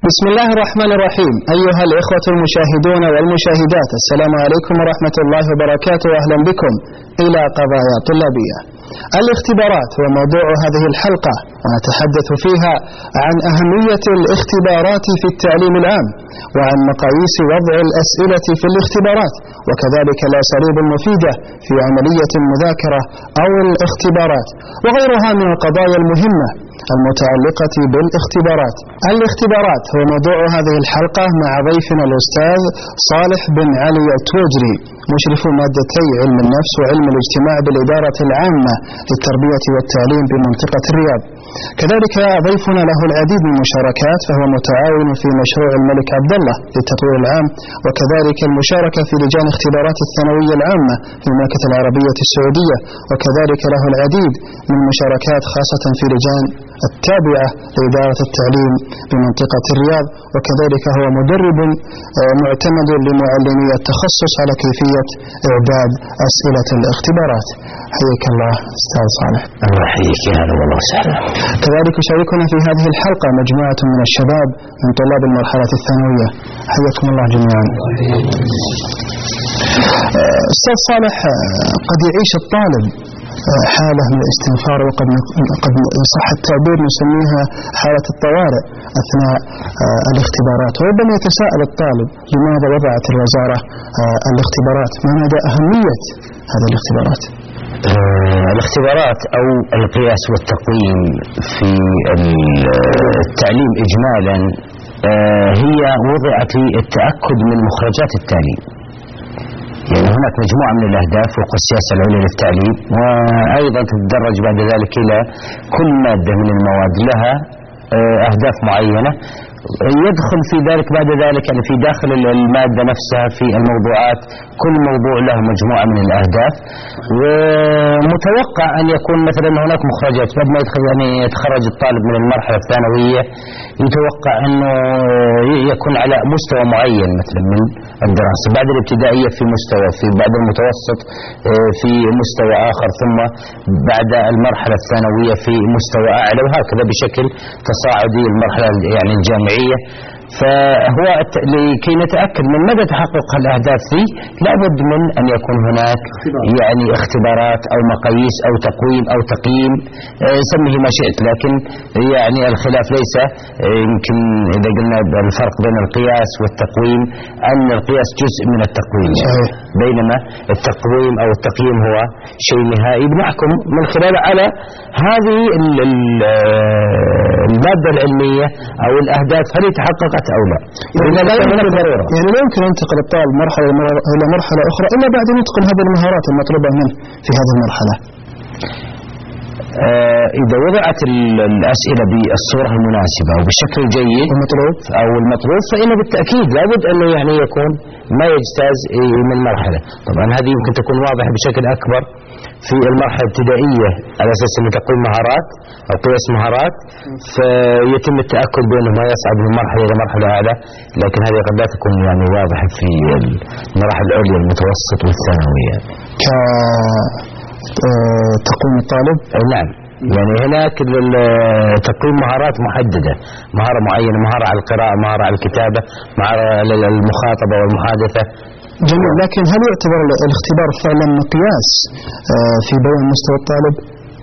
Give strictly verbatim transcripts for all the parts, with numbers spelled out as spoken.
بسم الله الرحمن الرحيم. أيها الإخوة المشاهدون والمشاهدات، السلام عليكم ورحمة الله وبركاته، أهلا بكم إلى قضايا طلابية. الاختبارات هو موضوع هذه الحلقة، ونتحدث فيها عن أهمية الاختبارات في التعليم العام، وعن مقاييس وضع الأسئلة في الاختبارات، وكذلك الأساليب المفيدة في عملية المذاكرة أو الاختبارات، وغيرها من القضايا المهمة المتعلقة بالاختبارات. الاختبارات هو موضوع هذه الحلقة مع ضيفنا الأستاذ صالح بن علي التوجري، مشرف مادتي علم النفس وعلم الاجتماع بالإدارة العامة للتربية والتعليم بمنطقة الرياض. كذلك ضيفنا له العديد من المشاركات، فهو متعاون في مشروع الملك عبد الله للتطوير العام، وكذلك المشاركة في لجان اختبارات الثانوية العامة في المملكة العربية السعودية، وكذلك له العديد من المشاركات خاصة في لجان التابعة لإدارة التعليم بمنطقة الرياض، وكذلك هو مدرب معتمد لمعلمي التخصص على كيفية إعداد أسئلة الاختبارات. حياك الله أستاذ صالح. الله يحييك، يا هلا والله وسهلا. كذلك يشاركنا في هذه الحلقة مجموعة من الشباب من طلاب المرحلة الثانوية. حياكم الله جميعا. أستاذ صالح، قد يعيش الطالب حالة من الاستنفار، وقد قد صح التعبير نسميها حالة الطوارئ أثناء الاختبارات، وربما يتساءل الطالب لماذا وضعت الوزارة الاختبارات؟ ما مدى أهمية هذه الاختبارات؟ الاختبارات أو القياس والتقويم في التعليم إجمالا هي وضعت للتأكد من مخرجات التعليم. يعني هناك مجموعة من الأهداف وفق السياسة العليا للتعليم، وأيضا تتدرج بعد ذلك إلى كل مادة من المواد لها أهداف معينة، يدخل في ذلك بعد ذلك يعني في داخل المادة نفسها في الموضوعات كل موضوع له مجموعة من الأهداف، ومتوقع أن يكون مثلا هناك مخرجات بعد ما يدخل يعني يتخرج الطالب من المرحلة الثانوية، يتوقع أنه يكون على مستوى معين مثلا من الدراسة، بعد الابتدائية في مستوى، في بعد المتوسط في مستوى آخر، ثم بعد المرحلة الثانوية في مستوى أعلى، وهكذا بشكل تصاعدي المرحلة يعني الجامعية. فهو لكي نتأكد من مدى تحقق الأهداف فيه لابد من أن يكون هناك يعني اختبارات أو مقاييس أو تقويم أو تقييم، سميه ما شئت، لكن يعني الخلاف ليس يمكن إذا قلنا الفرق بين القياس والتقويم أن القياس جزء من التقويم، بينما التقويم أو التقييم هو شيء نهائي بنحكم من خلاله على هذه المادة العلمية أو الأهداف هل تحققت أو لا. يعني لا يمكن, يعني لا يمكن أن ينتقل الطالب مرحلة إلى مرحلة أخرى إلا بعد أن يتقن هذه المهارات المطلوبة منه في هذه المرحلة. آه إذا وضعت الأسئلة بالصورة المناسبة وبالشكل الجيد المطلوب أو المطلوب، فإنه بالتأكيد لابد أنه يعني يكون ما يجتاز من مرحلة. طبعا هذه يمكن تكون واضحة بشكل أكبر في المرحلة الابتدائية على أساس أن تقويم مهارات أو قياس مهارات، فيتم التأكد بأنه ما يصعد من مرحلة إلى مرحلة أعلى، لكن هذه قد لا تكون يعني واضحة في المراحل العليا المتوسط والثانوية كتقويم الطالب. نعم، يعني هناك تقويم مهارات محددة، مهارة معينة، مهارة على القراءة، مهارة على الكتابة، مهارة على المخاطبة والمحادثة. جميل، لكن هل يعتبر الاختبار فعلا مقياس في بيان مستوى الطالب؟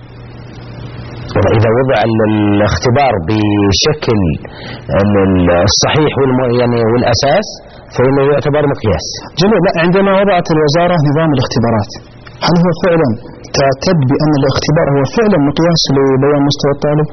إذا وضع الاختبار بشكل الصحيح يعني والأساس فإنه يعتبر مقياس. جميل، عندما وضعت الوزارة نظام الاختبارات، هل هو فعلا تعتد بأن الاختبار هو فعلا مقياس لبيان مستوى الطالب؟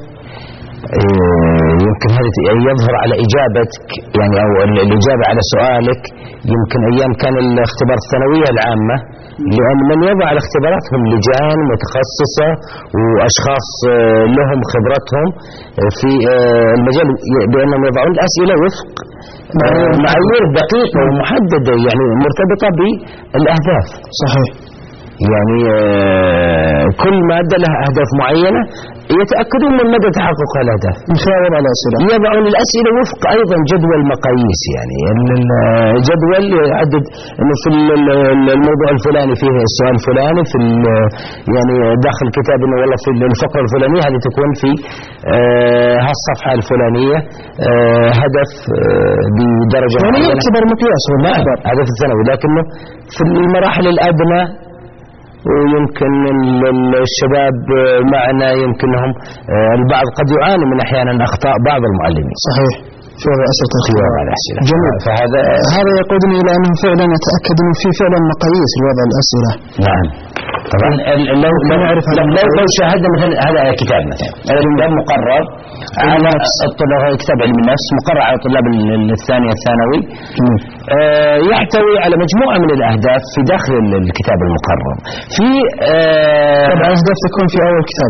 يمكن هذا يظهر على إجابتك يعني أو الإجابة على سؤالك. يمكن أيام كان الاختبار الثانوية العامة، لأن من يضع الاختبارات هم لجان متخصصة وأشخاص لهم خبرتهم في المجال، بأنهم يضعون الأسئلة وفق معايير دقيقة ومحددة يعني مرتبطة بالأهداف. صحيح. يعني كل مادة لها أهداف معينة يتأكدون من مدى تحقق الأهداف من خلال وضع الأسئلة. يضعون الأسئلة وفق أيضا جدول مقاييس، يعني الجدول يعدد أنه في الموضوع الفلاني فيه السؤال الفلاني، في يعني داخل الكتاب أنه والله في الفقرة الفلانية هذه تكون في هالصفحة الفلانية هدف بدرجة يعني يعتبر مقياس والمعبر هذا في الثانوي، لكنه في المراحل الأدنى ويمكن الشباب معنا يمكنهم البعض قد يعاني من أحيانا أخطاء بعض المعلمين. صحيح في وضع أسئلة الأسئلة. جميل. فهذا هذا يقودني إلى أنه فعلا يتأكد أنه في فعلا مقاييس لوضع الأسئلة. نعم طبعا لو لو نعرف لو لو شاهدنا مثلا هذا كتاب مثلا هذا مقرر على الطلاب، كتاب علم النفس مقرر على طلاب الثانية الثانوي آه يحتوي على مجموعة من الأهداف في داخل الكتاب المقرر. في آه طبعا الأهداف تكون في أول كتاب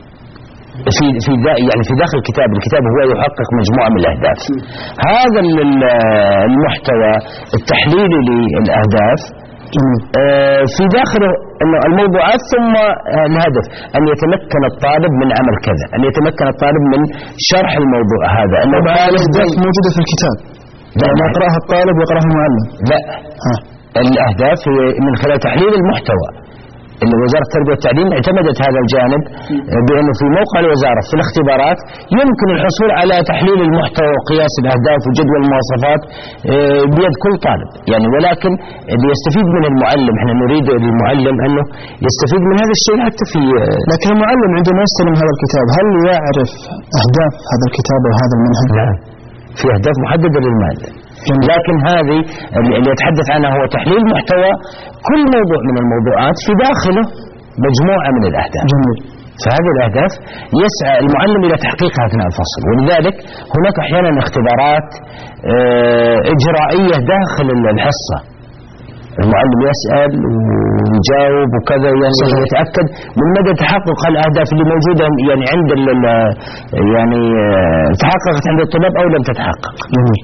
في في يعني في داخل الكتاب الكتاب هو يحقق مجموعة من الأهداف. هذا المحتوى التحليلي للأهداف آه في داخله انه الموضوعات ثم آه الهدف ان يتمكن الطالب من عمل كذا، ان يتمكن الطالب من شرح الموضوع هذا. انه الاهداف موجوده في الكتاب لما يقراها الطالب يقراها المعلم. لا ها. الاهداف هي من خلال تحليل المحتوى. اللي وزارة التربية والتعليم اعتمدت هذا الجانب بأنه في موقع الوزارة في الاختبارات يمكن الحصول على تحليل المحتوى وقياس الأهداف وجدول المواصفات بيد كل طالب يعني، ولكن اللي يستفيد منه المعلم، احنا نريد المعلم أنه يستفيد من هذا الشيء حتى في. لكن المعلم عندما يستلم هذا الكتاب هل يعرف أهداف هذا الكتاب وهذا المنهج؟ نعم في أهداف محددة للمادة، لكن هذه اللي يتحدث عنها هو تحليل محتوى كل موضوع من الموضوعات في داخله مجموعة من الأهداف. جميل. فهذه الأهداف يسعى المعلم إلى تحقيقها أثناء الفصل، ولذلك هناك أحيانا اختبارات إجرائية داخل الحصة، المعلم يسأل ويجاوب وكذا يعني يتأكد من مدى تحقق الأهداف اللي موجودة يعني عند يعني تحققت عند الطلاب أو لم تتحقق. جميل.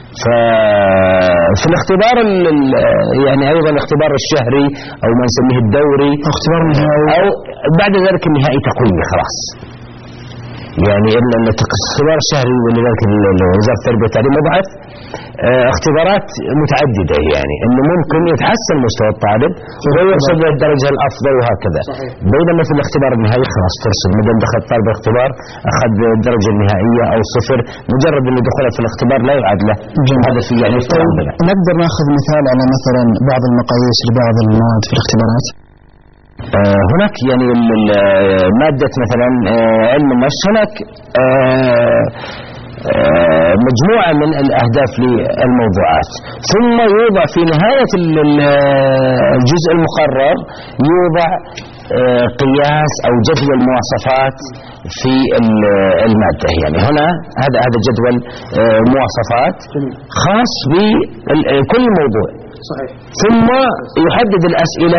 ففي الاختبار يعني أيضا الاختبار الشهري أو ما نسميه الدوري أو اختبار النهائي أو بعد ذلك النهائي تقويمي خلاص، يعني الاختبار الشهري ولذلك وزارة التربية والتعليم وضعت اختبارات متعددة، يعني انه ممكن يتحسن مستوى الطالب ويوصل له الدرجة الافضل وهكذا. صحيح. بينما في الاختبار النهائي خلاص ترسل ما دام دخل طالب الاختبار اخذ الدرجة النهائية او صفر، مجرد انه دخل في الاختبار لا يعاد له. هذا في يعني نقدر ناخذ مثال على مثلا بعض المقاييس لبعض المواد في الاختبارات. آه هناك يعني مادة مثلا آه علم النفس هناك آه آه مجموعة من الأهداف للموضوعات، ثم يوضع في نهاية الجزء المقرر يوضع آه قياس أو جدول مواصفات في المادة. يعني هنا هذا هذا جدول آه مواصفات خاص بكل موضوع. صحيح. ثم يحدد الأسئلة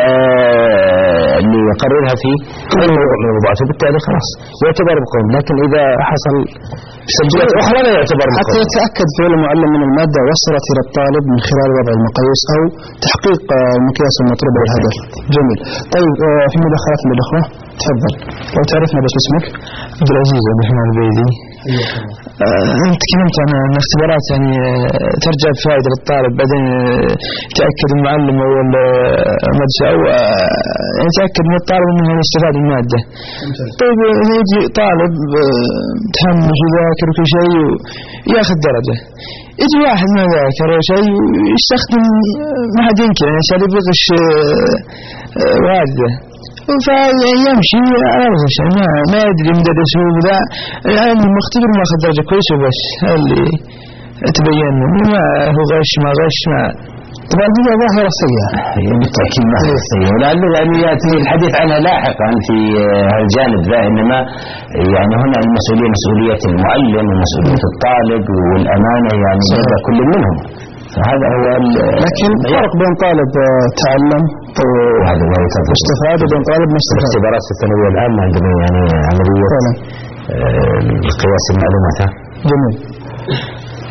اللي يقررها في كل موضوع من الموضوعات، وبالتالي خلاص يعتبر بقوم. لكن إذا حصل سجلات أخرى لا يعتبر بقوم. حتى يتأكد فعل المعلم من المادة وصلت إلى الطالب من خلال وضع المقاييس أو تحقيق المقياس المطلوب والهدف. جميل. طيب في مداخلات من الأخوة تفضل لو تعرفنا بس اسمك. عبد العزيز عبد الرحمن البيدي. أنت تكلمت عن الاختبارات يعني ترجع بفائدة للطالب، بعدين يتأكد المعلم أو المدرسة أو يتأكد من الطالب أنه يستفاد من المادة. طيب يجي طالب متحمس وذاكر وكل شيء ويأخذ درجة، يجي واحد ما ذاكر شيء ويستخدم ما حد ينكر يعني أساليب غش واردة، فيمشي على الغش ما ما يدري مدرس هو ذا يعني مختبر ما أخذ درجة كويسة بس اللي تبين ما هو غش ما غش ما. طبعا هي ظاهرة سيئة بالتأكيد ظاهرة سيئة، ولعله يعني يأتي الحديث عنها لاحقا في الجانب ذا، إنما يعني هنا المسؤولية مسؤولية المعلم ومسؤولية الطالب والأمانة يعني لدى كل منهم. فهذا هو لكن فرق بين طالب تعلم وهذا ما يتفق استفاد وبين طالب ما استفاد. الاختبارات في الثانوية العامة عندنا يعني عملية قياس المعلومات. جميل.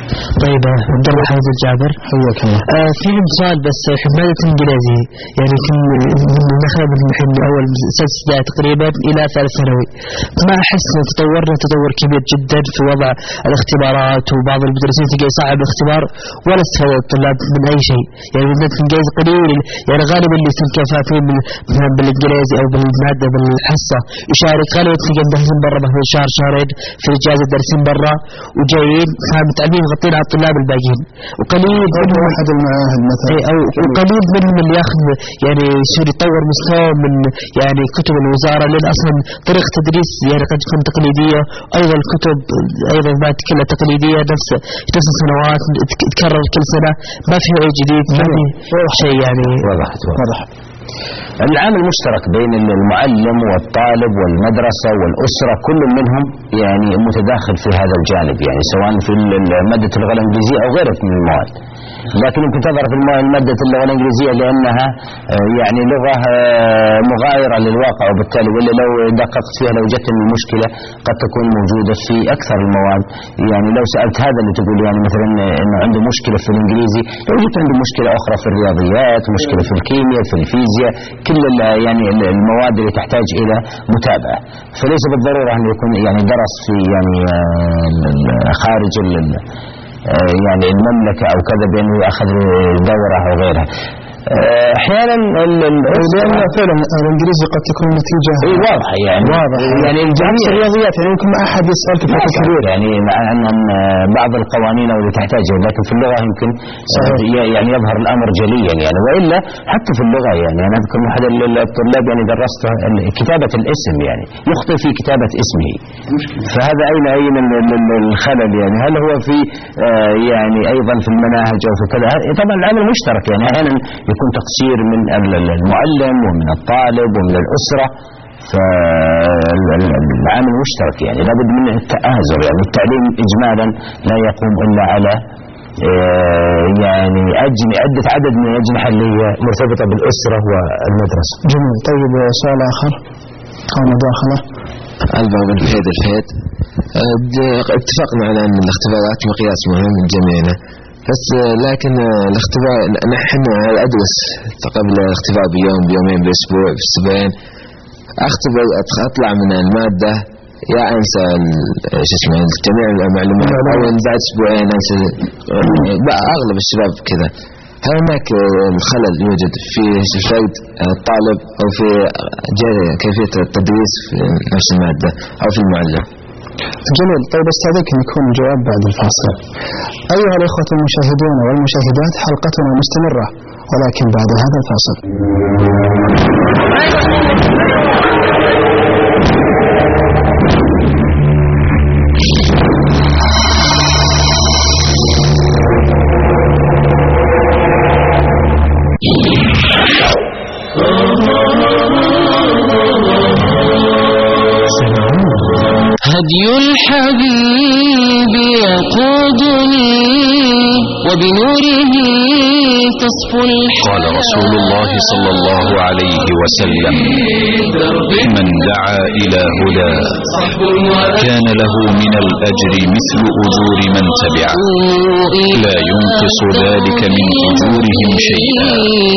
طيب عبد الله حمد الجابر حياك الله. آه في سؤال بس في مادة الإنجليزي يعني في دخل من أول سنة تقريبا إلى ثالث ثانوي ما أحس إن تطورنا تطور كبير جدا في وضع الاختبارات وبعض المدرسين تلقى صعب الاختبار ولا استفاد الطلاب من أي شيء يعني مادة الإنجليزي قليل يعني غالبا اللي يصير كفافين مثلا بالإنجليزي أو بالمادة بالحصة يشارك غالبا تلقى مدرسين برا مثلا شهر شهرين في الإجازة درسين برا وجايين فمتعبين مغطين على الطلاب الباقيين وقليل منهم أحد المعاهد مثلا أو وقليل منهم اللي ياخذ يعني يصير يطور مستوى من يعني كتب الوزارة لأن أصلا طريقة تدريس يعني قد تكون تقليدية أيضا الكتب أيضا ما كلها تقليدية نفس نفس السنوات تكرر كل سنة ما في أي جديد ما في شيء يعني واضح واضح. العامل المشترك بين المعلم والطالب والمدرسة والأسرة كل منهم يعني متداخل في هذا الجانب يعني سواء في مادة اللغة الإنجليزية أو غيرها من المواد. لكن يمكن تظهر في مادة اللغة الإنجليزية لأنها يعني لغة مغايرة للواقع وبالتالي ولا لو دققت فيها لو جت المشكلة قد تكون موجودة في أكثر المواد. يعني لو سألت هذا اللي تقول يعني مثلا إنه عنده مشكلة في الإنجليزي لو جت عنده مشكلة أخرى في الرياضيات مشكلة في الكيمياء في الفيزياء كل يعني المواد اللي تحتاج إلى متابعة فليس بالضرورة أن يكون يعني درس في يعني خارج يعني المملكة أو كذا بأنه يأخذ دورة أو غيرها. احيانا لان فعلا الانجليزي قد تكون نتيجه اي واضحه يعني واضح يعني الجميع الرياضيات يعني يمكن ما احد يسالك بشكل كبير يعني مع ان بعض القوانين او اللي تحتاجها لكن في اللغه يمكن يعني يظهر الامر جليا يعني والا حتى في اللغه يعني انا اذكر احد الطلاب يعني درسته كتابه الاسم يعني يخطئ في كتابه اسمه فهذا اين اين الخلل يعني هل هو في يعني ايضا في المناهج او في كذا طبعا العامل مشترك يعني احيانا يكون تقصير من المعلم ومن الطالب ومن الأسرة فالعامل مشترك يعني لابد من التآزر يعني التعليم إجمالا لا يقوم إلا على يعني أجن عدة عدد من الأجنحة اللي هي مرتبطة بالأسرة والمدرسة. جميل. طيب سؤال آخر أو مداخلة. ألبا بن فهد الفهد اتفقنا على أن الاختبارات مقياس مهم من جميعنا بس لكن الاختبار نحن أدرس قبل الاختبار بيوم بيومين بأسبوع بأسبوعين أختبر أطلع من المادة يا أنسى شو اسمه جميع المعلومات أو بعد أسبوعين أنسى أغلب الشباب كذا. هل هناك الخلل يوجد في فرد الطالب أو في كيفية التدريس في نفس المادة أو في المعلم؟ جميل. طيب استاذنك ان يكون الجواب بعد الفاصل. ايها الاخوه المشاهدون والمشاهدات حلقتنا مستمره ولكن بعد هذا الفاصل. هدي الحبيب يقودني وبنوره تصفو الحياة. قال رسول الله صلى الله عليه وسلم من دعا إلى هدى كان له من الأجر مثل أجور من تبعه لا ينقص ذلك من أجورهم شيئا.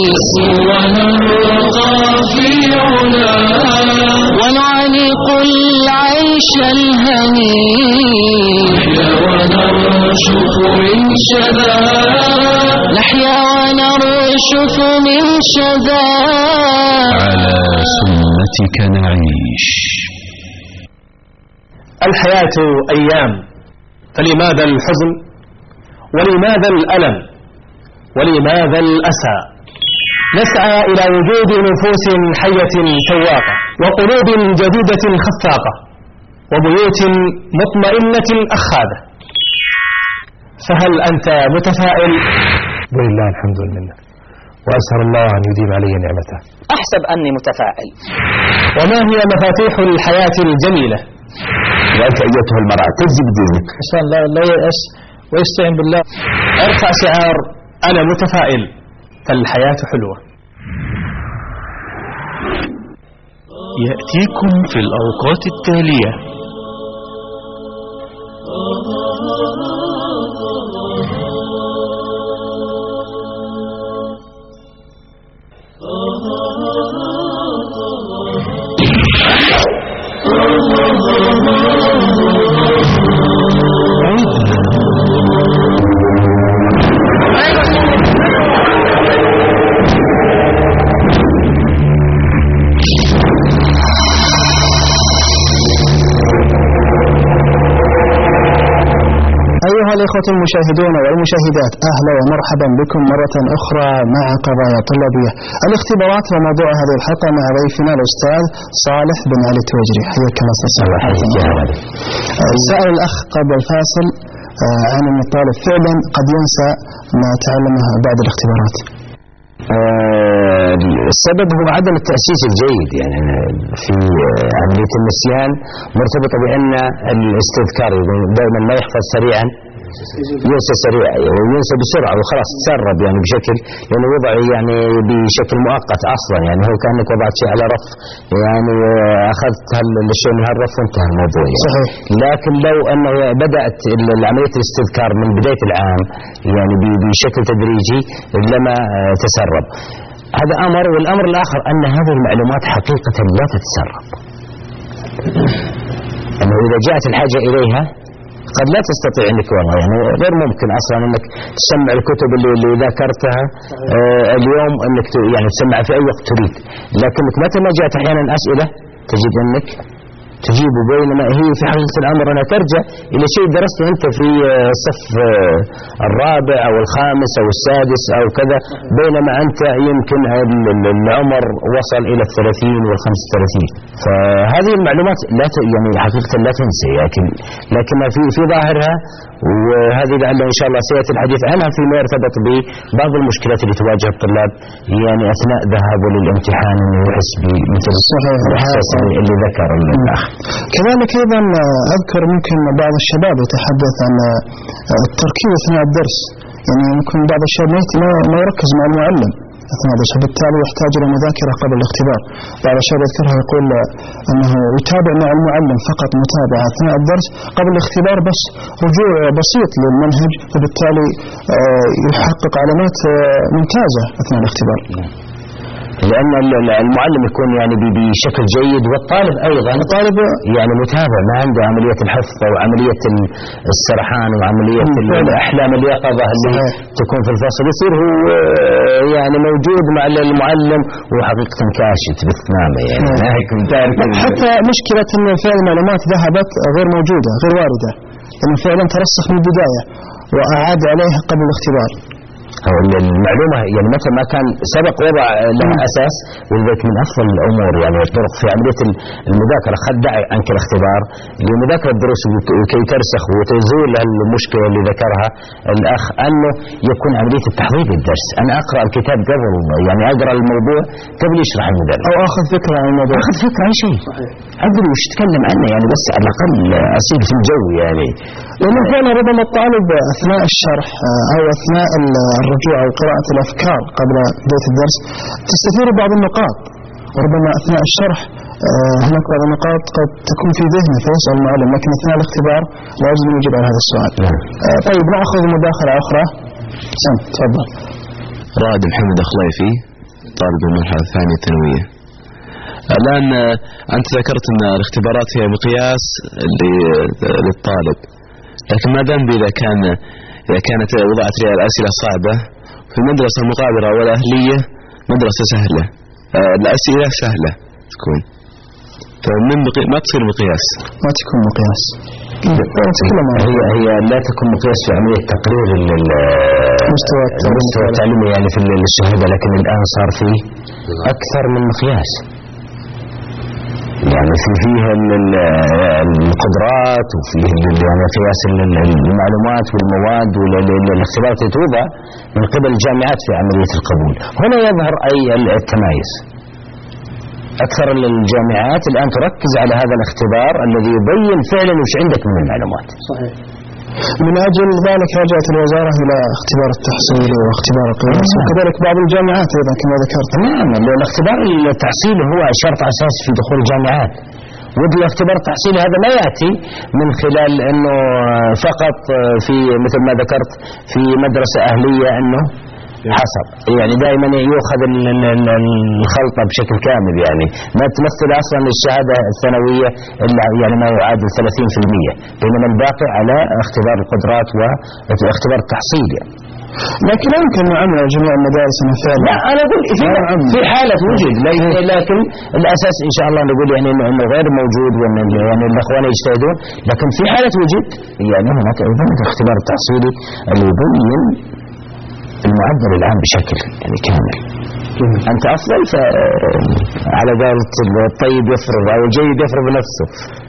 ونعلق العيش الهنيء ونرشف من شذا نحيا ونرشف من شذا على سنتك نعيش. الحياة أيام فلماذا الحزن ولماذا الألم ولماذا الأسى؟ نسعى إلى وجود نفوس حية شواقة وقلوب جديدة خفاقة وبيوت مطمئنة أخاذة. فهل أنت متفائل؟ ولله الحمد لله وأسأل الله أن يديم علي نعمته. أحسب أني متفائل. وما هي مفاتيح الحياة الجميلة؟ وأنت أيتها المرأة تجزي بدينك إن شاء الله لا يأس ويستعين بالله. ارفع شعار أنا متفائل فالحياة حلوة. يأتيكم في الأوقات التالية الإخوة المشاهدون والمشاهدات، أهلا ومرحبا بكم مرة أخرى مع قضايا طلابية. الاختبارات وموضوع هذه الحلقة مع ضيفنا الأستاذ صالح بن علي التويجري. حياك الله أستاذ صالح. سأل الأخ قبل الفاصل عن أن الطالب فعلا قد ينسى ما تعلمه بعد الاختبارات. آه السبب هو عدم التأسيس الجيد، يعني في عملية النسيان مرتبطة بأن الاستذكار دائما ما يحفظ سريعا، ينسى سريع وينسى بسرعة وخلاص تسرب يعني بشكل، يعني وضع يعني بشكل مؤقت أصلا، يعني هو كأنك وضعت شيء على رف، يعني أخذت الشيء من هالرف وانتهى الموضوع يعني. صحيح. لكن لو أنه بدأت عملية الاستذكار من بداية العام يعني بشكل تدريجي لما تسرب، هذا أمر. والأمر الآخر أن هذه المعلومات حقيقة لا تتسرب، أنه إذا جاءت الحاجة إليها قد لا تستطيع انك والله يعني غير ممكن اصلا انك تسمع الكتب اللي, اللي ذكرتها آه اليوم انك يعني تسمع في اي وقت تريد، لكنك متى ما جاءت احيانا اسئله تجد انك تجيب، بينما هي في حقيقة الأمر أنها ترجع إلى شيء درسته أنت في الصف الرابع أو الخامس أو السادس أو كذا، بينما أنت يمكن العمر وصل إلى الثلاثين والخمس الثلاثين. فهذه المعلومات لا يعني حقيقة لا تنسى، لكن لكنها في في ظاهرها، وهذه لعله إن شاء الله سيأتي الحديث عنها فيما يرتبط ببعض المشكلات اللي تواجه الطلاب يعني أثناء ذهابه للامتحان، إنه يحس بمثل الإحساس اللي ذكر الأخ. كذلك أيضا أذكر ممكن بعض الشباب يتحدث عن التركيز أثناء الدرس، يعني ممكن بعض الشباب ما يركز مع المعلم أثناء الدرس، بالتالي يحتاج إلى مذاكرة قبل الاختبار. بعض الشباب يذكرها يقول أنه يتابع مع المعلم فقط متابعة أثناء الدرس، قبل الاختبار بس رجوع بسيط للمنهج، وبالتالي يحقق علامات ممتازة أثناء الاختبار. لأن المعلم يكون يعني بشكل جيد، والطالب أيضا الطالب يعني متابع، ما عنده عملية الحفظ أو عملية السرحان وعملية الأحلام اليقظة اللي تكون في الفصل، يصير هو يعني موجود مع المعلم وحقيقة كاشت بالثمامة يعني. حتى مشكلة أن فعلا المعلومات ذهبت غير موجودة غير واردة، لأنه فعلا ترسخ من البداية وأعاد عليها قبل الاختبار. المعلومة يعني متى ما كان سبق وضع لها أساس، ولذلك من أفضل الأمور يعني الطرق في عملية المذاكرة خدع عنك الاختبار لمذاكرة الدروس وكي ترسخ وتزول المشكلة اللي ذكرها الأخ، أنه يكون عملية التحضير للدرس. أنا أقرأ الكتاب قبل، يعني أقرأ الموضوع قبل يشرح المدرس، أو أخذ فكرة عن الموضوع، أخذ فكرة عن شيء أدري وش تكلم عنه، يعني بس على الأقل أسير في الجو يعني. لأنه فعلا ربما الطالب أثناء الشرح أو أثناء الرجوع أو قراءة الأفكار قبل بداية الدرس تستثير بعض النقاط، وربما أثناء الشرح هناك بعض النقاط قد تكون في ذهنه فيسأل المعلم، لكن أثناء الاختبار لا يجب أن يجيب على هذا السؤال. طيب نأخذ مداخلة أخرى. سم تفضل. رائد محمد الخليفي، طالب المرحلة الثانية الثانوية. الآن أنت ذكرت أن الاختبارات هي مقياس للطالب، لكن ما ذنب إذا كان إذا كانت وضعت لي الأسئلة صعبة في المدرسة المقابلة والأهلية مدرسة سهلة، الأسئلة سهلة تكون، فمن بقي... ما تصير مقياس، ما تكون مقياس. هي هي لا تكون مقياس في عملية تقرير المستوى المستوى التعليمي يعني في الشهادة، لكن الآن صار فيه أكثر من مقياس، يعني في فيه القدرات وفيه يعني قياس المعلومات والمواد والاختبارات اللي توضع من قبل الجامعات في عملية القبول. هنا يظهر أي التمايز. أكثر الجامعات الآن تركز على هذا الاختبار الذي يبين فعلا وش عندك من المعلومات. صحيح. من أجل ذلك رجعت الوزارة إلى اختبار التحصيل واختبار القياس، وكذلك بعض الجامعات أيضا كما ذكرت. نعم، الاختبار التحصيلي هو شرط أساسي في دخول الجامعات، والاختبار التحصيلي هذا لا يأتي من خلال أنه فقط في مثل ما ذكرت في مدرسة أهلية أنه حسب، يعني دائما يؤخذ الخلطة بشكل كامل، يعني ما تمثل أصلا الشهادة الثانوية إلا يعني ما يعادل ثلاثين بالمئة، بينما الباقي على اختبار القدرات واختبار التحصيل يعني. لكن لا يمكن نعمل جميع المدارس مثلا. لا أنا أقول في, في حالة وجد، لكن الأساس إن شاء الله نقول يعني إنه غير موجود وإن يعني الأخوان يجتهدون، لكن في حالة وجد يعني هناك أيضا الاختبار التحصيلي اللي يبين المعدل العام بشكل يعني كامل. أنت أفضل على قولة الطيب يفرض أو الجيد يفرض نفسه.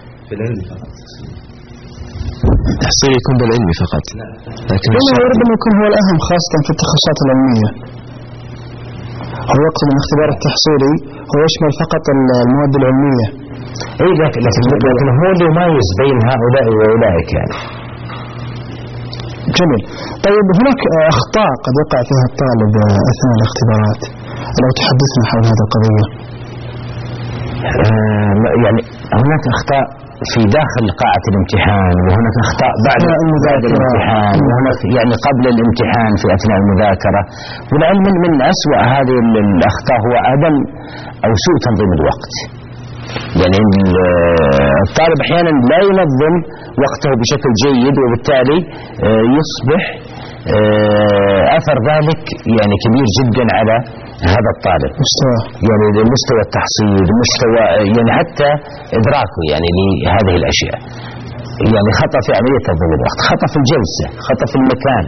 التحصيل يكون بالعلمي فقط، لكن ربما يكون هو الأهم خاصة في التخصصات العلمية. هو يقصد الاختبار التحصيلي هو يشمل فقط المواد العلمية. اي لكن لكن هو اللي يميز بين هؤلاء وأولئك يعني. جميل. طيب هناك أخطاء قد يقع فيها الطالب أثناء الاختبارات، لو تحدثنا حول هذه القضية. آه يعني هناك أخطاء في داخل قاعة الامتحان، وهناك أخطاء بعد الامتحان، وهناك يعني قبل الامتحان في أثناء المذاكرة. والعلم من أسوأ هذه الأخطاء هو عدم أو سوء تنظيم الوقت. يعني الطالب أحيانا لا ينظم وقته بشكل جيد، وبالتالي يصبح أثر ذلك يعني كبير جدا على هذا الطالب، مستوى يعني مستوى التحصيل، مستوى يعني حتى إدراكه يعني لهذه الأشياء. يعني خطأ في عملية تنظيم الوقت، خطأ في الجلسة، خطأ في المكان،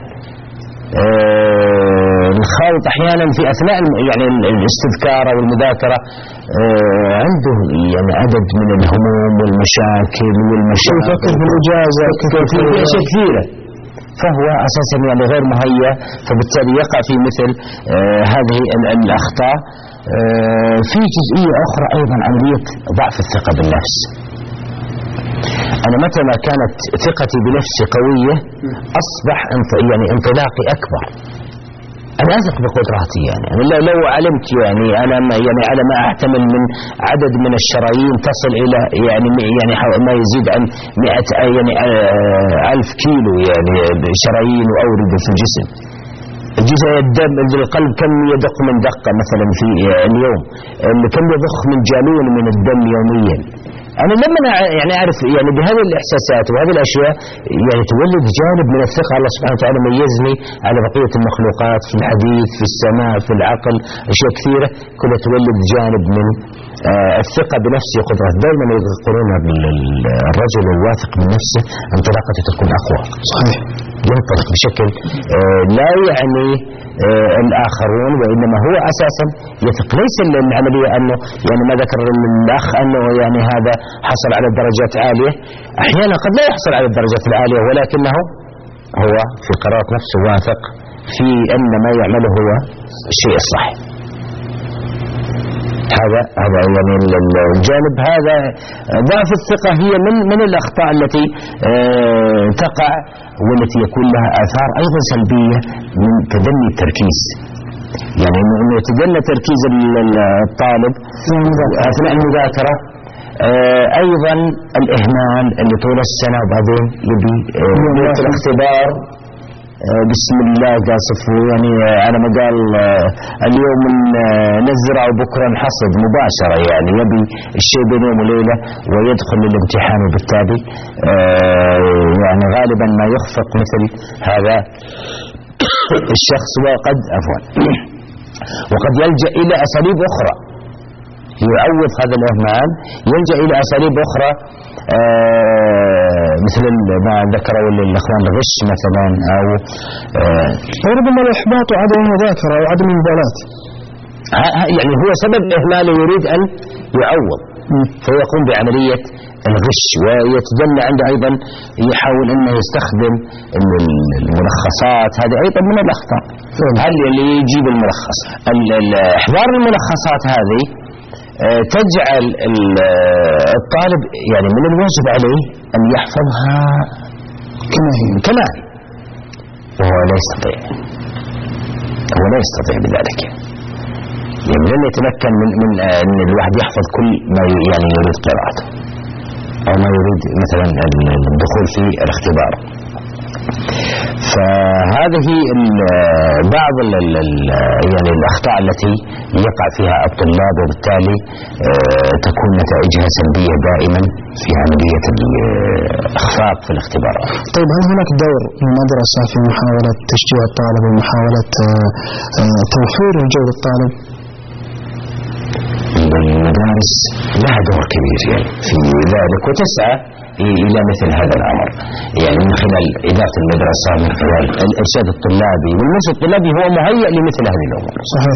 آه الخلط أحيانا في أثناء يعني الاستذكار والمذاكرة آه عنده يعني عدد من الهموم والمشاكل والمشاكل، يفكر في الإجازة، في أشياء كثيرة، فهو أساسا يعني غير مهيأ، فبالتالي يقع في مثل آه هذه الأخطاء. آه في جزئية أخرى أيضا عملية ضعف الثقة بالنفس. أنا متى ما كانت ثقتي بنفسي قوية أصبح يعني انطلاقي أكبر، أنا أثق بقدراتي. يعني أنا لو علمت يعني أنا ما يعني على ما أحتمل من عدد من الشرايين تصل إلى يعني يعني ما يزيد عن مئة يعني ألف كيلو يعني شرايين وأوردة في الجسم. جزء الدم القلب كم يدق من دقة مثلا في اليوم، كم يضخ من جالون من الدم يوميا. أنا لما يعني أعرف يعني بهذه الإحساسات وهذه الأشياء يعني تولد جانب من الثقة. الله سبحانه وتعالى ميزني على بقية المخلوقات في الحديث، في السماع، في العقل، أشياء كثيرة كلها تولد جانب من آه الثقة بنفسه وقدرات. دائما يقولون الرجل الواثق من نفسه انطلاقته تكون أقوى. صحيح. ينطلق بشكل آه لا يعني آه الآخرون، وإنما هو أساسا يثق. ليس العملية أنه يعني ما ذكر الأخ أنه يعني هذا حصل على درجات عالية، أحيانا قد لا يحصل على الدرجات العالية ولكنه هو في قرارة نفسه واثق في أن ما يعمله هو الشيء الصح. هذا هذا يعني الجانب هذا ضعف الثقة هي من من الأخطاء التي آه تقع والتي يكون لها آثار أيضا سلبية من تدني التركيز. يعني إنه يتدنى تركيز الطالب أثناء المذاكرة. آه أيضا الإهمال اللي طول السنة وبعدين يبي آه الاختبار آه بسم الله قاصف يعني على ما قال آه اليوم آه نزرع وبكرة نحصد مباشرة. يعني يبي الشيء بين يوم وليلة ويدخل للامتحان، وبالتالي آه يعني غالبا ما يخفق مثل هذا الشخص وقد عفوا وقد يلجأ إلى أساليب أخرى يعوض هذا الإهمال، يلجأ إلى أساليب أخرى آه مثل ما ذكروا الأخوان الغش مثلا، أو آه ربما الإحباط وعدم المذاكرة أو عدم المبالاة. يعني هو سبب إهماله يريد أن يعوض، فيقوم بعملية الغش، ويتدلى عنده أيضا يحاول أنه يستخدم الملخصات. هذه أيضا من الأخطاء. هل اللي يجيب الملخص إحضار الملخصات هذه تجعل الطالب يعني من الواجب عليه أن يحفظها كما هي كما هي، وهو لا يستطيع هو لا يستطيع بذلك. يعني لن يتمكن من, من أن الواحد يحفظ كل ما يعني يريد قراءته أو ما يريد مثلا الدخول في الاختبار. فهذه بعض ال ال يعني الأخطاء التي يقع فيها الطلاب، وبالتالي تكون نتائجها سلبية دائما في عملية الإخفاق في الاختبارات. طيب، هل هناك دور للمدرسة في محاولة تشجيع الطالب ومحاولة توفير الجو للطالب؟ المدارس لها دور كبير يعني في ذلك، وتسعى إلى مثل هذا الأمر، يعني من خلال إدارة المدرسة، من خلال الإرشاد الطلابي، والمرشد الطلابي هو مهيئ لمثل هذه الأمور. صحيح.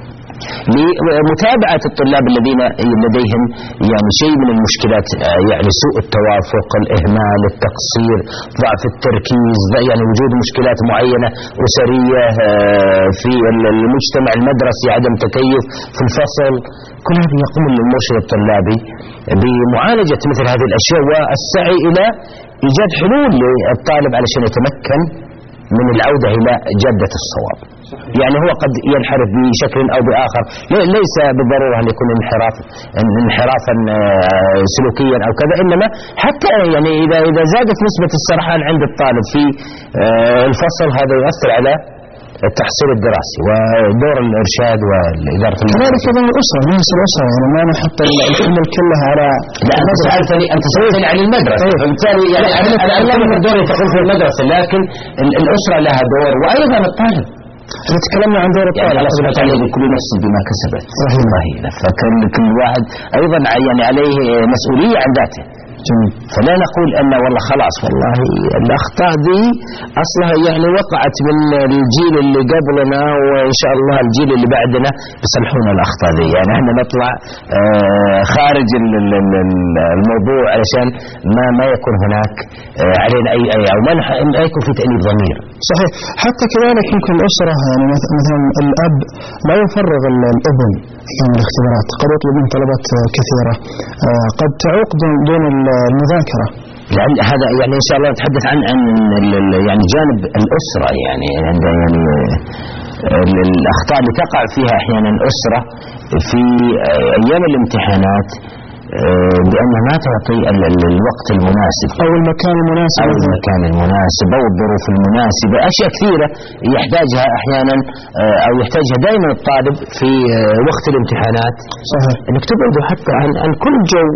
لمتابعة الطلاب الذين لديهم يعني شيء من المشكلات، يعني سوء التوافق، الإهمال، التقصير، ضعف التركيز، يعني وجود مشكلات معينة أسرية في المجتمع المدرسي، عدم تكيف في الفصل، كل هذا يقوم المرشد الطلابي بمعالجة مثل هذه الأشياء والسعي إلى إيجاد حلول للطالب علشان يتمكن من العودة إلى جادة الصواب. يعني هو قد ينحرف بشكل أو بآخر، ليس بالضرورة أن يكون انحراف انحرافا سلوكيا أو كذا، إنما حتى يعني إذا إذا زادت نسبة السرحان عند الطالب في الفصل، هذا يؤثر على التحصيل الدراسي ودور الإرشاد والإدارة. كذلك أيضا الأسرة، نفس الأسرة، يعني ما نحط الحمل كلها على. لا، أنت سألتني أنت سألتني عن المدرسة، فبالتالي يعني أنا أعلم الدور تقول في المدرسة، لكن الأسرة لها دور، وأيضا الطالب. احنا تكلمنا عن دور الطالب. الله سبحانه وتعالى يقول كل نفس بما كسبت رهينة، فكان كل واحد أيضا يعني عليه مسؤولية عن ذاته. جميل. فلا نقول أن والله خلاص والله الأخطاء دي أصلها يعني وقعت من الجيل اللي قبلنا، وإن شاء الله الجيل اللي بعدنا بيصلحون الأخطاء دي. يعني احنا نطلع خارج الموضوع علشان ما ما يكون هناك علينا أي أي أو ما يكون في تأنيب ضمير. صحيح. حتى كذلك يمكن الأسرة، يعني مثلا الأب لا يفرغ الابن يعني الاختبارات، قد يطلب منه طلبات كثيرة، قد تعوق دون المذاكرة. لأن هذا يعني إن شاء الله نتحدث عن عن يعني جانب الأسرة، يعني عند يعني الأخطاء اللي تقع فيها أحيانا الأسرة في أيام الامتحانات، بأنها ما تعطي الوقت المناسب أو المكان المناسب أو المكان المناسب أو الظروف المناسبة، أشياء كثيرة يحتاجها أحيانا أو يحتاجها دائما الطالب في وقت الامتحانات. صحيح. أنك تبعده حتى عن, عن كل جو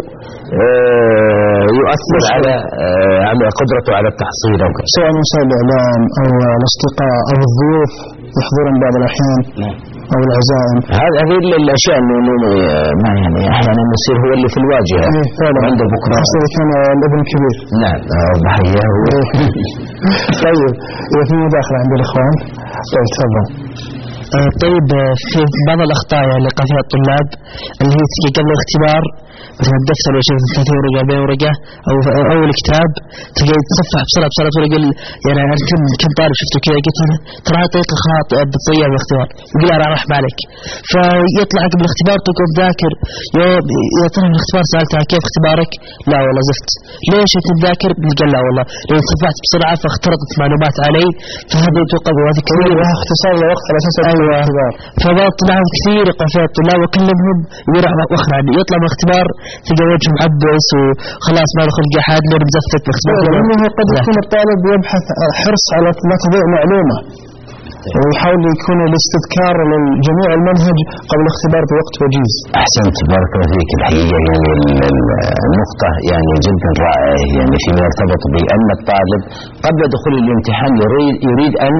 يؤثر على على قدرته على التحصيل، أو سواء من وسائل الإعلام أو الأصدقاء أو الضيوف يحضرون بعض الأحيان أو العزائم. هذه الأشياء اللي ما يعني أحيانا يصير هو اللي في الواجهة عنده بكرة، خاصة كان الابن كبير. نعم، ضحية. طيب، إذا في مداخلة عند الإخوان، طيب تفضل. طيب، في بعض الأخطاء اللي يقع فيها الطلاب اللي هي تجي قبل الاختبار، مثلا الدفتر ولا شيء ثلاثين ورقة أربعين ورقة أو أو الكتاب، تجي تصفح بسرعة بسرعة تقول يعني أنا كم كم طالب شفته كذا، قلت له ترى هذه طريقة خاطئة بتضيع الاختبار، يقول أنا راح بالك، فيطلع قبل الاختبار تقعد ذاكر، يا ترى الاختبار سألتها كيف اختبارك؟ لا والله زفت. ليش أنت تذاكر؟ قال لا والله لأن صفحت بسرعة فاخترقت معلومات علي، فهذا يتوقع وهذا كثير اختصار الوقت على أساس الاختبار. فبعض الطلاب كثير يقع فيها الطلاب، وكلهم يروح وخر عني، يطلع من الاختبار تلقى وجهه معبس وخلاص ما له خلق أحد، لأنه مزفت باختبار. لأنه قد يكون الطالب يبحث حرص على لا تضيع معلومة، ويحاول يكون الاستذكار لجميع المنهج قبل الاختبار بوقت وجيز. أحسنت، بارك الله فيك. الحقيقة يعني النقطة يعني جدا رائعة، يعني فيما يرتبط بأن الطالب قبل دخول الامتحان يريد يريد أن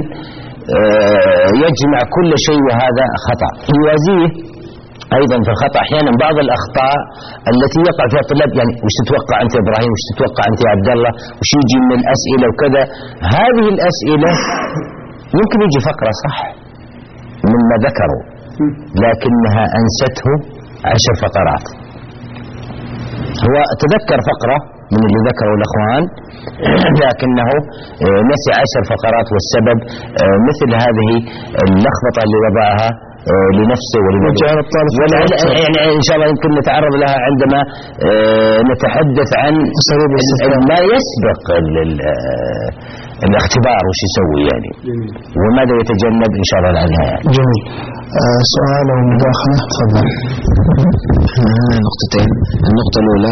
يجمع كل شيء، وهذا خطأ. يوازيه أيضا في الخطأ أحيانا بعض الأخطاء التي يقع فيها الطلاب، يعني وش تتوقع أنت يا إبراهيم، وش تتوقع أنت يا عبد الله، وش يجي من الأسئلة وكذا. هذه الأسئلة يمكن يجي فقرة صح مما ذكروا، لكنها أنسته عشر فقرات. هو تذكر فقرة من اللي ذكروا الأخوان، لكنه نسي عشر فقرات، والسبب مثل هذه اللخبطة اللي وضعها لنفسه ولنفسه. يعني إن شاء الله يمكن نتعرض لها عندما نتحدث عن ما يسبق الاختبار وش يسوي يعني، وماذا يتجنب إن شاء الله عنها يعني. جميل. آه سؤال أو مداخلة، تفضل. نقطتين. النقطة الأولى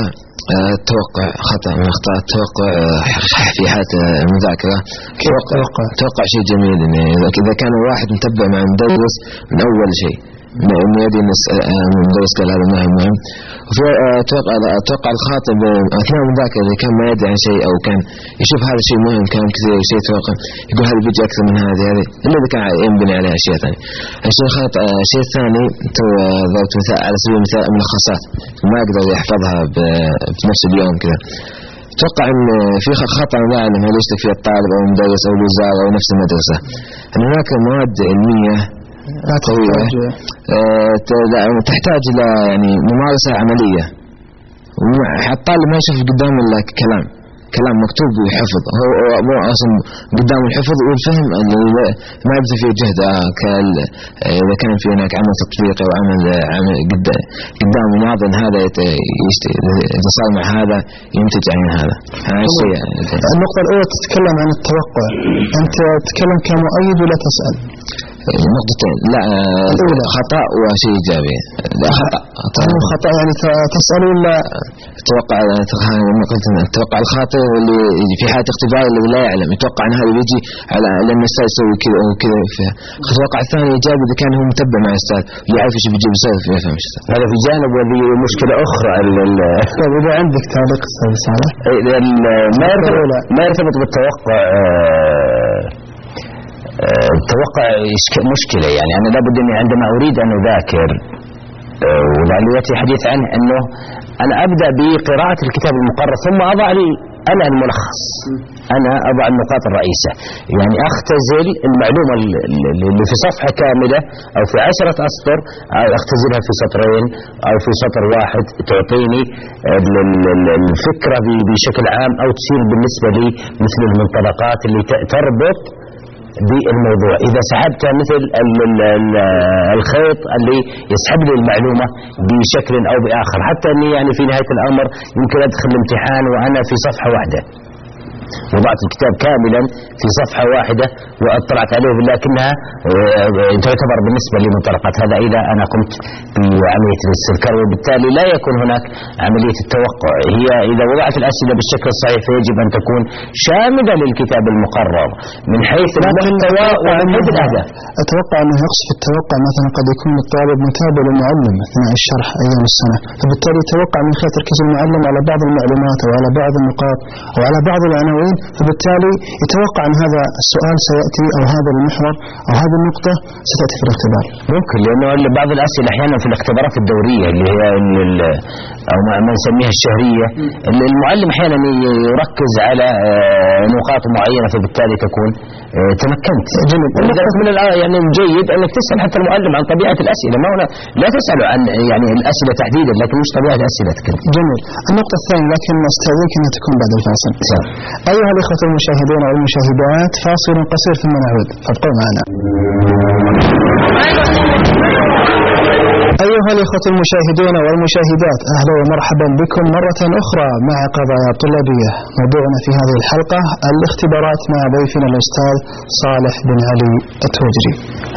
التوقع خطأ من أخطاء التوقع في حالة المذاكرة. توقع توقع شيء جميل، إن إذا كان واحد متبع مع مدرس من أول شيء إنه يدري إن المدرس قال هذا مهم مهم. وفي توقع توقع الخاطئ أثناء المذاكرة إذا كان ما يدري عن شيء أو كان يشوف هذا الشيء مهم كان كثير شيء توقع يقول هذا بيجي أكثر من هذه هذه إلا إذا كان ينبني عليها أشياء ثانية. الشيء خاطئ الشيء الثاني تو ضربت مثال على سبيل المثال ملخصات ما يقدر يحفظها في نفس اليوم كذا. أتوقع أن في خطأ ظاهر هل يشترك فيه الطالب أو المدرس أو الوزارة أو نفس المدرسة، أن هناك مواد علمية قوية أه تحتاج إلى يعني ممارسة عملية. الطالب ما يشوف قدام إلا كلام كلام مكتوب ويحفظ، هو مو أصلا قدام الحفظ والفهم ما يبذل فيه جهد. إذا كان في هناك عمل تطبيقي أو عمل عمل قدام ناظر هذا إذا صار مع هذا ينتج عن هذا. النقطة الأولى تتكلم عن التوقع، أنت تتكلم كمؤيد ولا تسأل؟ نقطتين، لا الأولى خطأ وشيء إيجابي. لا خطأ خطأ يعني تسأل ولا توقع؟ قلت التوقع الخاطئ واللي في حالة اختبار الذي لا يعلم يتوقع أن هذا بيجي على لأن الأستاذ يسوي كذا أو كذا. التوقع الثاني إيجابي إذا كان هو متبع مع الأستاذ يعرف إيش بيجيب يسوي في يفهم. هذا في جانب، وهذه مشكلة أخرى. إذا عندك تعليق أستاذ صالح ما يرتبط بالتوقع. التوقع مشكلة، يعني أنا لابد أني عندما أريد أن أذاكر ولعلي يأتي حديث عنه أنه أنا أبدأ بقراءة الكتاب المقرر ثم أضع لي أنا الملخص، أنا أضع النقاط الرئيسة، يعني أختزل المعلومة اللي في صفحة كاملة أو في عشرة أسطر أختزلها في سطرين أو في سطر واحد تعطيني الفكرة بشكل عام، أو تصير بالنسبة لي مثل المنطلقات اللي تربط بالموضوع. إذا سحبت مثل الخيط اللي يسحب لي المعلومة بشكل أو بآخر، حتى أني يعني في نهاية الأمر يمكن أدخل الامتحان وأنا في صفحة واحدة وضعت الكتاب كاملا في صفحة واحدة واطلعت عليه لكنها تعتبر بالنسبة لي منطلقات. هذا إذا أنا قمت بعملية الاستذكار، وبالتالي لا يكون هناك عملية التوقع. هي إذا وضعت الأسئلة بالشكل الصحيح فيجب أن تكون شاملة للكتاب المقرر من حيث المحتوى ومن حيث الأهداف. أتوقع أنه يقصد في التوقع مثلا قد يكون الطالب متابع للمعلم أثناء الشرح أيام السنة، فبالتالي يتوقع من خلال تركيز المعلم على بعض المعلومات أو على بعض النقاط أو على بعض العناوين، فبالتالي يتوقع أن هذا السؤال سيأتي أو هذا المحور أو هذه النقطة ستأتي في الاختبار. ممكن، لأنه بعض الأسئلة أحيانا في الاختبارات الدورية اللي هي أو ما نسميها الشهرية، المعلم أحيانا يركز على نقاط معينة فبالتالي تكون تمكنت. ولذلك من يعني الجيد أنك تسأل حتى المعلم عن طبيعة الأسئلة، ما هنا لا تسأل عن يعني الأسئلة تحديدا لكن مش طبيعة أسئلتك. جميل. النقطة الثانية لكن أستأذنك أنها تكون بعد الفاصل. أيها الإخوة المشاهدون والمشاهدات، فاصل قصير ثم نعود، فابقوا معنا. أيها الإخوة المشاهدون والمشاهدات، أهلا ومرحبا بكم مرة أخرى مع قضايا طلابية. موضوعنا في هذه الحلقة الاختبارات مع ضيفنا الأستاذ صالح بن علي التوجري.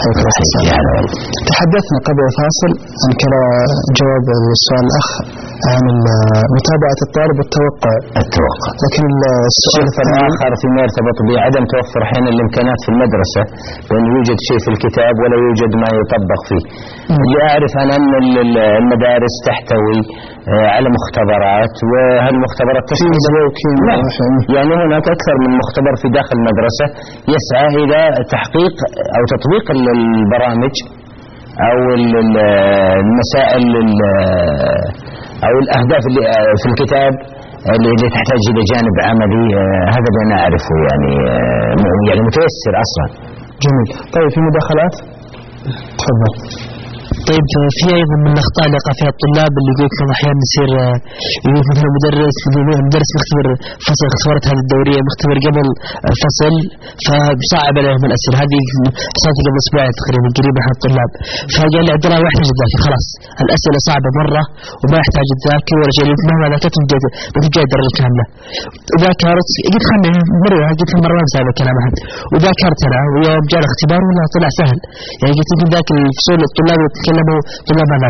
تحدثنا قبل الفاصل عن جواب السؤال الأخ عن متابعة الطالب والتوقع التوقع لكن السؤال الآخر فيما يرتبط بعدم توفر حين الإمكانات في المدرسة، وأن يوجد شيء في الكتاب ولا يوجد ما يطبق فيه. اللي أعرف أنا أن المدارس تحتوي على مختبرات، وهالمختبرات تشمل يعني هناك أكثر من مختبر في داخل المدرسة يسعى إلى تحقيق أو تطبيق البرامج أو المسائل أو الأهداف اللي في الكتاب اللي تحتاج إلى جانب عملي. هذا اللي أنا أعرفه يعني يعني متيسر أصلا. جميل. طيب في مداخلات؟ تفضل. طيب في أيضا من الأخطاء اللي يقع فيها الطلاب اللي يقول لك أحيانا يصير يقول مثلا مدرس مدرس مختبر فصل اختبارات هذه الدورية مختبر قبل الفصل فصعب عليهم الأسئلة. هذه حصلت قبل أسبوع تقريبا قريبة على الطلاب، فقال لي عبد الله ما يحتاج تذاكر، خلاص الأسئلة صعبة مرة وما يحتاج تذاكر ولا شيء، مهما ذاكرت بتجي الدرجة كاملة. ذاكرت قلت خلني مرة قلت مرة ما بسأل كلام أحد، وذاكرت أنا ويوم جاء الاختبار ولا طلع سهل. يعني قلت يمكن ذاك الفصول الطلاب يتكلموا طلاب ما ذاكروا،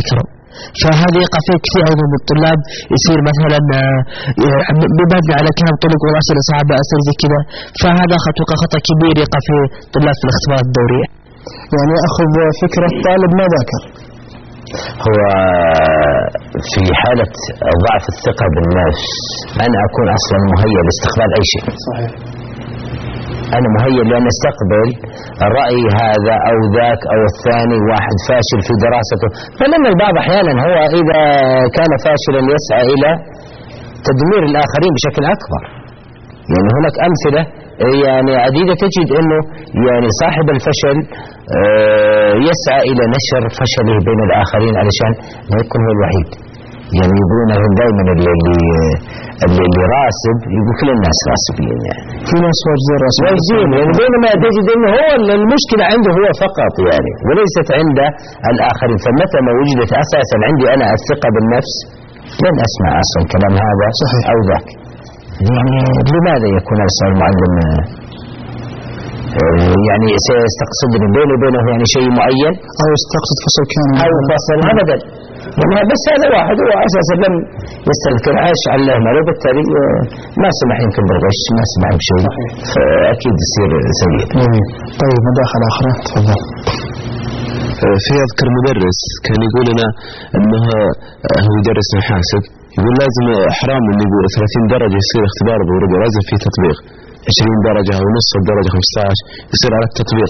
فهذا يقع فيه كثير أيضا من الطلاب، يصير مثلا مبني على كلام طلق والأسئلة صعبة أسئلة زي كذا، فهذا خطأ خطأ كبير يقع فيه الطلاب في الاختبارات الدورية. يعني أخذ فكرة طالب ما ذاكر. هو في حالة ضعف الثقة بالنفس أنا أكون أصلا مهيأ لاستقبال أي شيء. صحيح. أنا مهيأ لأن أستقبل الرأي هذا أو ذاك أو الثاني، واحد فاشل في دراسته، فلما البعض أحيانا هو إذا كان فاشلا يسعى إلى تدمير الآخرين بشكل أكبر. يعني هناك أمثلة يعني عديدة تجد أنه يعني صاحب الفشل يسعى إلى نشر فشله بين الآخرين علشان ما يكون هو الوحيد. يعني يقولون دائما اللي اللي, اللي راسب يقول كل الناس راسبين، يعني في ناس واجدين راسبين، يعني بينما تجد انه هو المشكلة عنده هو فقط يعني وليست عند الآخرين. فمتى ما وجدت أساسا عندي أنا الثقة بالنفس لن أسمع أصلا كلام هذا صحيح أو ذاك. يعني لماذا يكون أصلا المعلم يعني سيستقصدني بيني وبينه يعني شيء معين أو يستقصد فصل كامل أو فصل أبدا. يعني بس هذا واحد هو أساسا لم يستذكر عاش على المال، وبالتالي ما سمح يمكن بالغش، ما سمح بشيء، فأكيد يصير سيء. طيب مداخلة أخرى تفضل. في أذكر مدرس كان يقول لنا أنه هو يدرس محاسب، يقول لازم حرام أن يقول ثلاثين درجة يصير اختبار بورقة، لازم فيه تطبيق عشرين درجة أو نصف الدرجة خمسة عشر يصير على التطبيق.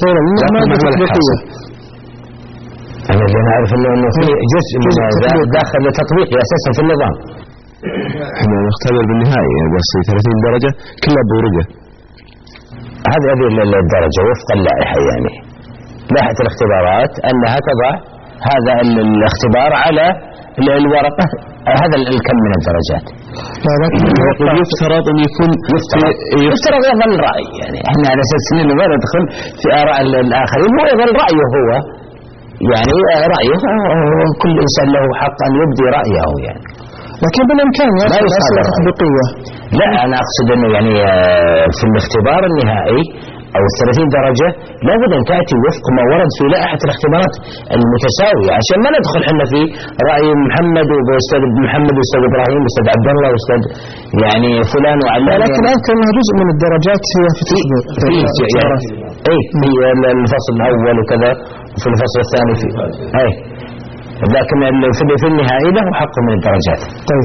أنا اللي نعرف أنه في جزء من داخل تطبيقي أساسا في النظام. احنا نختبر بالنهاية بس ثلاثين درجة كلها بورقة. هذه هذه الدرجة وفق اللائحة، يعني لائحة الاختبارات أنها تضع هذا الاختبار على الورقة هذا الكم من الدرجات. لا يفترض أن يكون يفترض يفترض يظل رأي، يعني احنا على أساس أنه ما ندخل في آراء الآخرين، هو يظل رأيه هو، يعني رأيه كل إنسان له حق أن يبدي رأيه يعني. لكن بالإمكان لا يصادر تطبيقية. لا أنا أقصد أنه يعني في الاختبار النهائي أو الثلاثين درجة لابد أن تأتي وفق ما ورد في لائحة الاختبارات المتساوية، عشان ما ندخل حنا في رأي محمد وأستاذ محمد وأستاذ إبراهيم وأستاذ عبد الله وأستاذ يعني فلان وعلان. لكن أذكر أنها جزء من الدرجات هي في تطبيق في يعني إيه في الفصل الأول وكذا وفي الفصل الثاني في إيه، لكن في النهائي له حق من الدرجات. طيب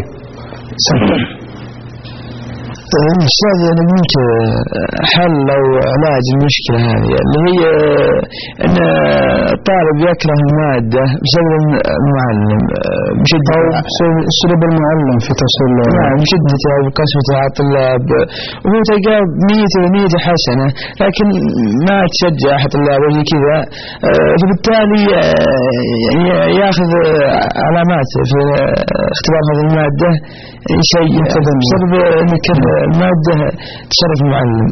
أستاذ أنا منك حل أو علاج المشكلة هذه اللي هي أن الطالب يكره المادة بسبب المعلم بشدة أو بسبب المعلم في توصيل نعم بشدته أو بقسوته على الطلاب، وهو تلقى نيته ونيته حسنة لكن ما تشجع أحد الطلاب وزي كذا، فبالتالي يأخذ علامات في اختبار هذه المادة شيء بسبب أنك المادة تصرف المعلم.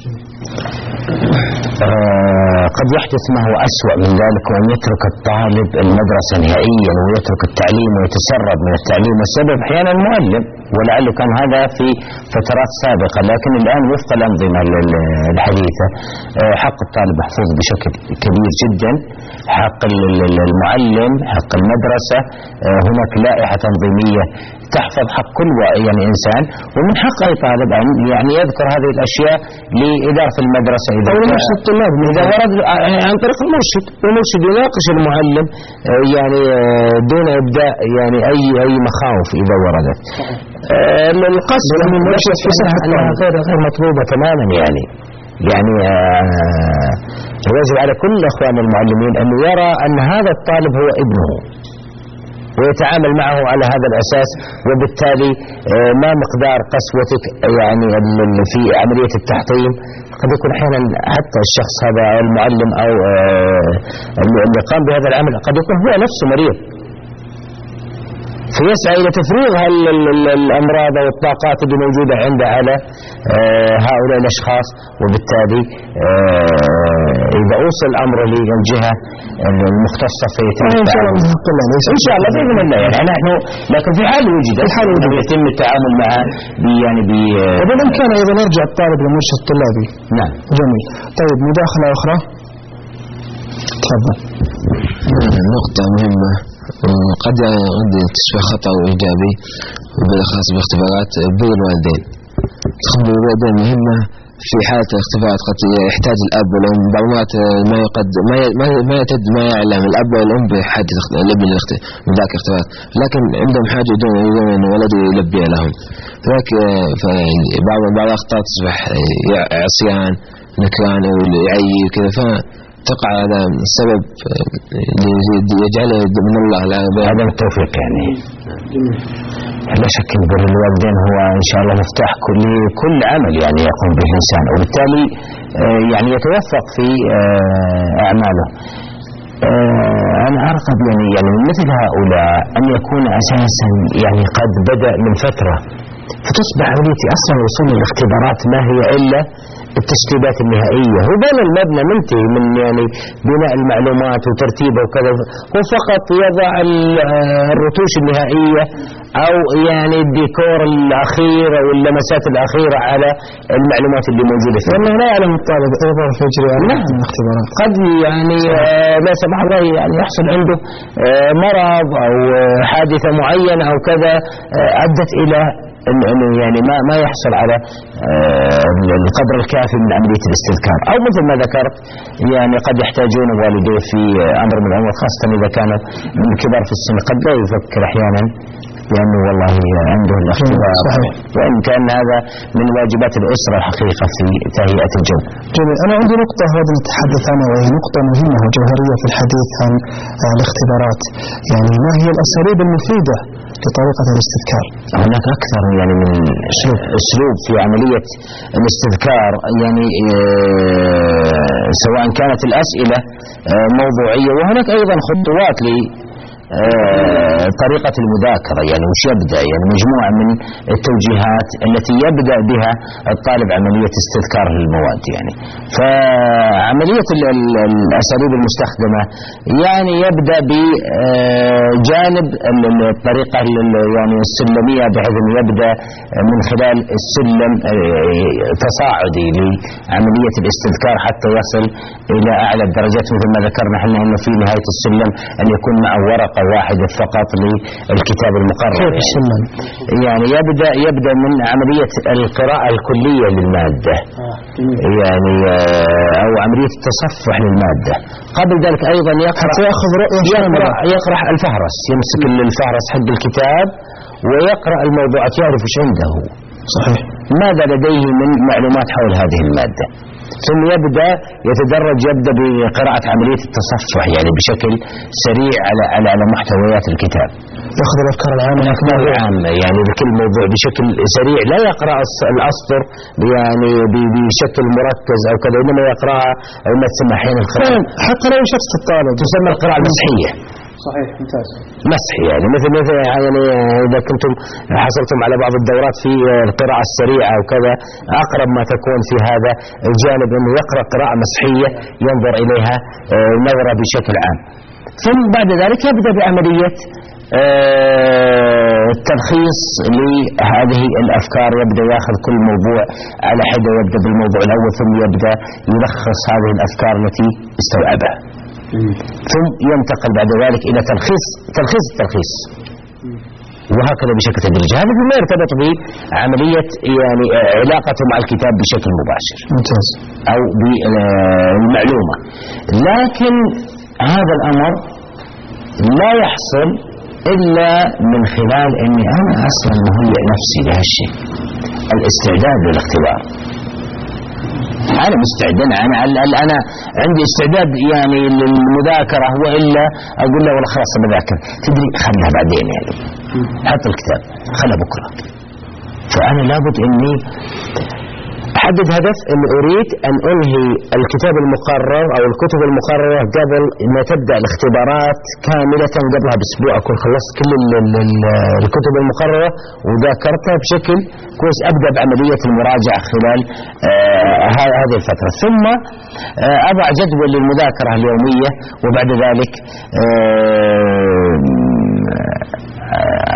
آه قد يحدث ما هو أسوأ من ذلك، وأن يترك الطالب المدرسة نهائيا ويترك التعليم ويتسرب من التعليم، والسبب أحيانا المعلم، ولعله كان هذا في فترات سابقة، لكن الآن وفق الأنظمة الحديثة حق الطالب محفوظ بشكل كبير جدا، حق المعلم، حق المدرسة، هناك لائحة تنظيمية تحفظ حق كل يعني إنسان، ومن حق أي طالب أن يعني يذكر هذه الأشياء لإدارة المدرسة إذا مرشد الطلاب إذا ورد عن طريق المرشد، والمرشد يناقش المعلم يعني دون إبداء يعني أي أي مخاوف إذا وردت. القصد من المرشد في صحة غير غير مطلوبة تماما، يعني يعني يجب على كل أخوان المعلمين أن يرى أن هذا الطالب هو ابنه ويتعامل معه على هذا الأساس، وبالتالي ما مقدار قسوتك يعني في عملية التحطيم قد يكون أحيانا حتى الشخص هذا المعلم أو اللي قام بهذا العمل قد يكون هو نفسه مريض، فيسعى إلى تفريغ الأمراض والطاقات اللي موجودة عنده على هؤلاء الأشخاص، وبالتالي إذا أوصل الأمر للجهة المختصة في يتم التعامل إن شاء الله بإذن الله يعني نحن، لكن في حال وجد الحال يتم التعامل معه يعني ب وبالإمكان أيضا يرجع الطالب للمرشد الطلابي. نعم جميل. طيب مداخلة أخرى تفضل. نقطة مهمة قد عندي تشبه خطأ إيجابي بالأخص باختبارات بين الوالدين. تخبر الوالدين مهمة في حالة الاختبارات. قد يحتاج الأب والأم بعض المرات ما يقد ما ما ما يتد ما يعلم الأب والأم بحاجة الابن من ذاك الاختبارات، لكن عندهم حاجة يدون يدون أن ولده يلبي لهم. ذاك بعض بعض الأخطاء تصبح عصيان نكران أو يعيي كذا، فتقع هذا السبب اللي يجعله من الله لا هذا التوفيق. يعني لا شك ان بر الوالدين هو ان شاء الله مفتاح كل كل عمل يعني يقوم به الانسان، وبالتالي يعني يتوفق في اعماله. انا ارغب يعني يعني من مثل هؤلاء ان يكون اساسا يعني قد بدا من فتره، فتصبح عمليه اصلا وصول الاختبارات ما هي الا التشطيبات النهائية. هو بين المبنى منتهي من يعني بناء المعلومات وترتيبه وكذا، هو فقط يضع الرتوش النهائية أو يعني الديكور الأخير أو اللمسات الأخيرة على المعلومات اللي موجودة فيه. لأنه لا يعلم الطالب أيضا في إجراء الاختبارات. قد يعني لا سمح الله يعني يحصل عنده مرض أو حادثة معينة أو كذا أدت إلى انه يعني ما ما يحصل على القدر الكافي من عمليه الاستذكار، او مثل ما ذكرت يعني قد يحتاجون والديه في امر من الامور، خاصه اذا كانوا من كبار في السن قد لا يفكر احيانا لانه والله عنده الاختبار، وان كان هذا من واجبات الاسره الحقيقه في تهيئه الجو. جميل. انا عندي نقطه هذه نتحدث عنها وهي نقطه مهمه وجوهريه في الحديث عن الاختبارات، يعني ما هي الاساليب المفيده لطريقة الاستذكار؟ هناك أكثر يعني من أسلوب في عملية الاستذكار، يعني سواء كانت الأسئلة موضوعية، وهناك أيضا خطوات ل طريقة المذاكرة، يعني وش يبدأ يعني مجموعة من التوجيهات التي يبدأ بها الطالب عملية استذكار للمواد. يعني فعملية الأساليب المستخدمة يعني يبدأ بجانب الطريقة يعني السلمية، بحيث أن يبدأ من خلال السلم تصاعدي لعملية الاستذكار حتى يصل إلى أعلى الدرجات، مثل ما ذكرنا احنا أنه في نهاية السلم أن يكون مع ورقة واحدة فقط للكتاب المقرر. يعني, يعني يبدأ يبدأ من عملية القراءة الكلية للمادة، يعني أو عملية التصفح للمادة. قبل ذلك أيضا يقرأ يقرأ, يقرأ الفهرس، يمسك الفهرس حق الكتاب ويقرأ الموضوعات، يعرف ايش عنده صحيح ماذا لديه من معلومات حول هذه المادة، ثم يبدأ يتدرج يبدأ بقراءة عملية التصفح يعني بشكل سريع على على على محتويات الكتاب، يأخذ الأفكار العامة الأفكار العامة يعني بكل موضوع بشكل سريع، لا يقرأ الأسطر يعني بشكل مركز أو كذا، إنما يقرأها ما تسمى أحيانا القراءة حتى لو شخص الطالب تسمى القراءة المسحية. صحيح ممتاز. مسح يعني مثل مثل يعني إذا كنتم حصلتم على بعض الدورات في القراءة السريعة وكذا، أقرب ما تكون في هذا الجانب أنه يقرأ قراءة مسحية ينظر إليها نظرة بشكل عام، ثم بعد ذلك يبدأ بعملية التلخيص لهذه الأفكار، يبدأ يأخذ كل موضوع على حدة، يبدأ بالموضوع الأول ثم يبدأ يلخص هذه الأفكار التي استوعبها، ثم ينتقل بعد ذلك إلى تلخيص تلخيص التلخيص، وهكذا بشكل تدريجي. هذا ما يرتبط بعملية يعني علاقته مع الكتاب بشكل مباشر ممتاز أو بالمعلومة، لكن هذا الأمر لا يحصل إلا من خلال أني أنا أصلا مهيئ نفسي لهالشيء، الاستعداد للاختبار. أنا مستعد، أنا أنا أنا عندي استعداد يعني للمذاكرة، وإلا أقول له والله خلاص بذاكر، تدري خلها بعدين يعني حط الكتاب خلها بكرة. فأنا لابد إني أحدد هدف، أن أريد أن أنهي الكتاب المقرر أو الكتب المقررة قبل ما تبدأ الاختبارات كاملة، قبلها بأسبوع أكون خلصت كل الكتب المقررة وذاكرتها بشكل كويس، أبدأ بعملية المراجعة خلال آه هذه الفترة، ثم آه أضع جدول للمذاكرة اليومية، وبعد ذلك آه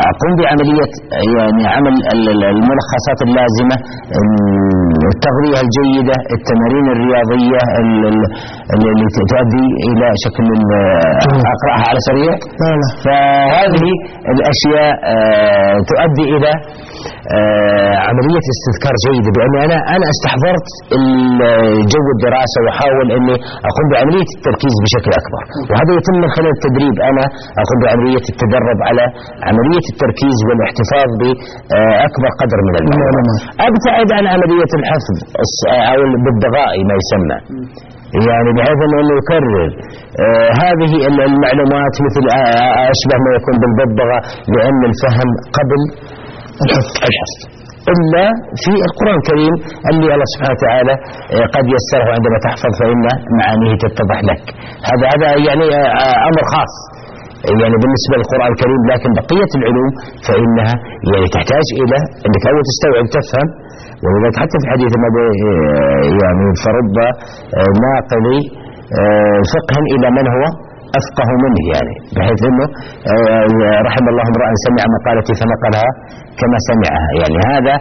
أقوم بعملية يعني عمل الملخصات اللازمة، التغذية الجيدة، التمارين الرياضية اللي تؤدي إلى شكل أقرأها على سريع. فهذه الأشياء تؤدي إلى عملية استذكار جيدة، بأني أنا أنا استحضرت جو الدراسة وأحاول أني أقوم بعملية التركيز بشكل أكبر، وهذا يتم من خلال التدريب. أنا أقوم بعملية التدرب على عملية التركيز والاحتفاظ بأكبر قدر من المعلومات. أبتعد عن عملية الحفظ أو بالضغائي ما يسمى، يعني بحيث أنه يكرر آه هذه المعلومات مثل آه أشبه ما يكون بالببغاء، لأن الفهم قبل الحفظ الحفظ إلا في القرآن الكريم اللي الله سبحانه وتعالى آه قد يسره عندما تحفظ فإن معانيه تتضح لك. هذا هذا يعني آه أمر خاص يعني بالنسبة للقرآن الكريم، لكن بقية العلوم فإنها يعني تحتاج إلى أنك أول تستوعب تفهم. ولذلك حتى في حديث النبي يعني فرب ناقل فقها إلى من هو أفقه منه، يعني بحيث أنه رحم الله امرأ سمع مقالتي فنقلها كما سمعها. يعني هذا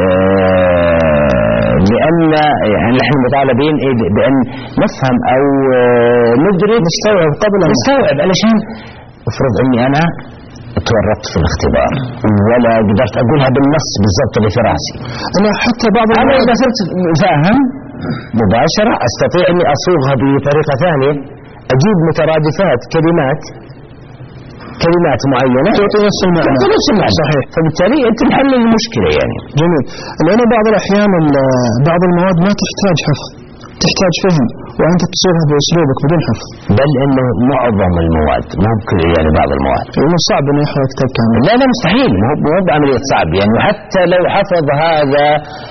لأن يعني نحن مطالبين بأن نفهم أو ندرك نستوعب قبل أن نستوعب، علشان افرض أني أنا تورطت في الاختبار ولا قدرت أقولها بالنص بالضبط اللي في راسي. أنا حتى بعض أنا إذا صرت فاهم مباشرة أستطيع أني أصوغها بطريقة ثانية، أجيب مترادفات كلمات كلمات معينة تعطي نفس المعنى. نفس المعنى صحيح. فبالتالي أنت تحل المشكلة يعني. جميل. لأن بعض الأحيان بعض المواد ما تحتاج حفظ، تحتاج فهم، وأنت تصيغها بأسلوبك بدون حفظ. بل إنه معظم المواد ممكن يعني بعض المواد إنه صعب إنه يحفظ كتاب كامل. لا لا مستحيل، مو مو بعملية صعب يعني. حتى لو حفظ هذا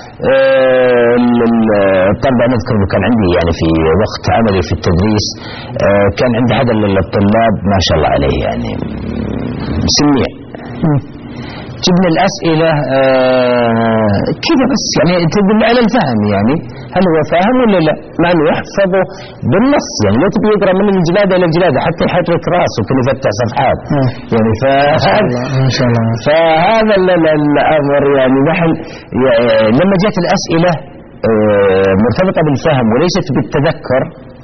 الطلبة، أنا أذكر كان عندي يعني في وقت عملي في التدريس كان عندي حدا للطلاب ما شاء الله عليه يعني سميع، جبنا الأسئلة آه كذا بس يعني تدل على الفهم، يعني هل هو فاهم ولا لا، مع أنه يحفظه بالنص يعني لا تبي يقرأ من الجلادة إلى الجلادة حتى يحرك راسه كل يفتح صفحات يعني. فهذا ما شاء الله فهذا الأمر يعني نحن يعني لما جاءت الأسئلة آه مرتبطة بالفهم وليست بالتذكر،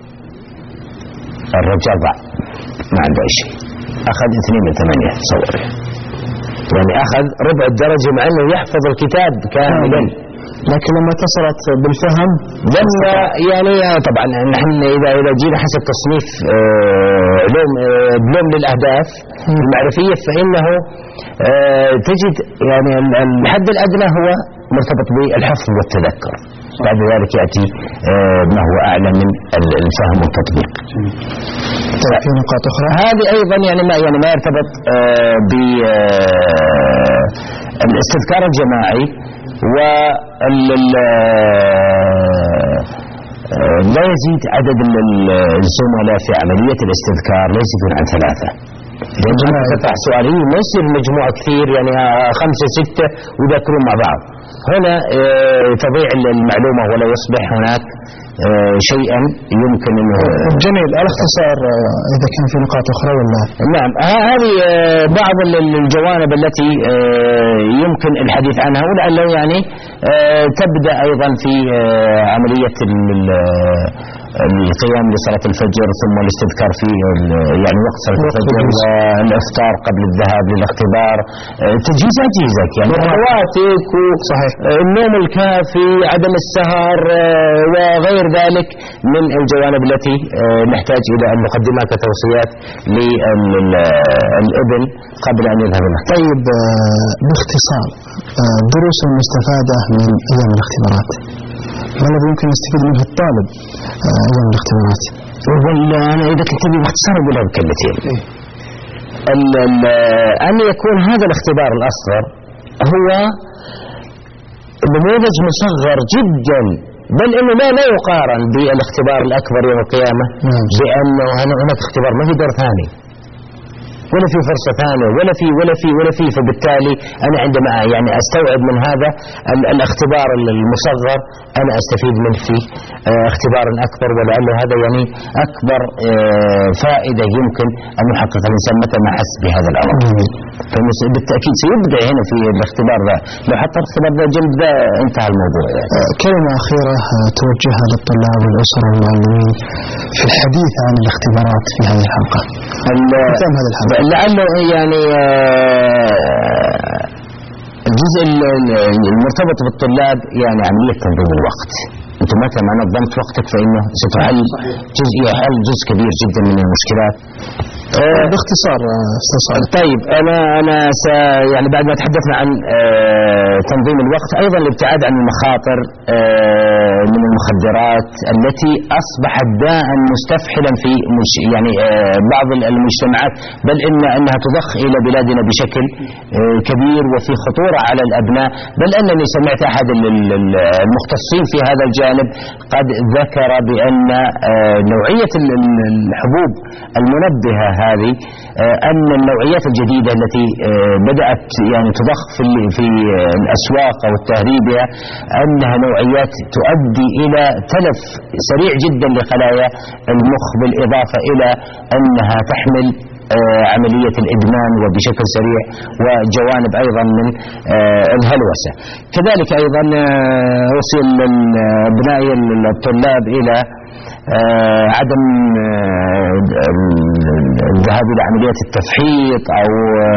الرجال ضاع ما عنده أي شيء، أخذ اثنين من ثمانية تصور يعني أخذ ربع الدرجة مع أنه يحفظ الكتاب كاملا، لكن لما اتصلت بالفهم لما يعني طبعا نحن إذا إذا جينا حسب تصنيف علوم بلوم للأهداف المعرفية فإنه تجد يعني الحد الأدنى هو مرتبط بالحفظ والتذكر، بعد ذلك يأتي ما هو أعلى من الفهم والتطبيق. في نقاط أخرى هذه أيضا يعني ما يعني ما يرتبط بالاستذكار الجماعي، ولا يزيد عدد الزملاء في عملية الاستذكار لا يزيدون عن ثلاثة. لأنه تفتح سؤالي ما يصير مجموعة كثير يعني خمسة ستة ويذكرون مع بعض، هنا تضيع المعلومة ولا يصبح هناك شيئا يمكن انه. جميل. الاختصار اذا كان في نقاط اخرى ولا؟ نعم، هذه بعض الجوانب التي يمكن الحديث عنها، ولعله يعني تبدا ايضا في عمليه القيام لصلاة الفجر ثم الاستذكار في يعني وقت صلاة الفجر والإفطار قبل الذهاب للاختبار، تجهيزات جيزك يعني رواتك والنوم الكافي، عدم السهر وغير ذلك من الجوانب التي نحتاج إلى أن نقدمها كتوصيات للابن قبل أن يذهب الاختبار. طيب باختصار الدروس المستفادة من أيام الاختبارات، ما الذي يمكن يستفيد منه الطالب أيام الاختبارات؟ والله أنا إذا كنت باختصار أقولها بكلمتين. أن يكون هذا الاختبار الأصغر هو نموذج مصغر جدا، بل إنه لا لا يقارن بالاختبار الأكبر يوم القيامة، لأنه هناك اختبار ما في دور ثاني. ولا في فرصة ثانية ولا في ولا في ولا في فبالتالي أنا عندما يعني أستوعب من هذا الاختبار المصغر أنا أستفيد منه في اختبار أكبر، ولعل هذا يعني أكبر فائدة يمكن أن يحقق الإنسان متى ما حس بهذا الأمر. فبالتأكيد سيبدأ هنا في الاختبار ذا، لو حتى الاختبار ذا جلد ذا انتهى الموضوع يعني. كلمة أخيرة توجهها للطلاب والأسر والمعلمين في الحديث عن الاختبارات في هذه الحلقة. ختام هذه الحلقة لعله يعني الجزء المرتبط بالطلاب يعني عملية تنظيم الوقت. أنت متى ما نظمت وقتك فإنه ستحل جزء يحل جزء كبير جدا من المشكلات. أه باختصار أستاذ صالح. طيب أنا أنا س يعني بعد ما تحدثنا عن أه تنظيم الوقت، أيضا الابتعاد عن المخاطر أه من المخدرات التي أصبحت داء مستفحلا في مش يعني أه بعض المجتمعات، بل إن أنها تضخ إلى بلادنا بشكل أه كبير وفي خطورة على الأبناء. بل أنني سمعت أحد المختصين في هذا الجانب قد ذكر بأن أه نوعية الحبوب المنبهة هذه أن النوعيات الجديدة التي بدأت يعني تضخ في في الأسواق أو التهريبها أنها نوعيات تؤدي إلى تلف سريع جدا لخلايا المخ، بالإضافة إلى أنها تحمل عملية الإدمان وبشكل سريع وجوانب أيضا من الهلوسة. كذلك أيضا أوصي أبنائي الطلاب إلى آه عدم آه الذهاب إلى عمليات التفحيط أو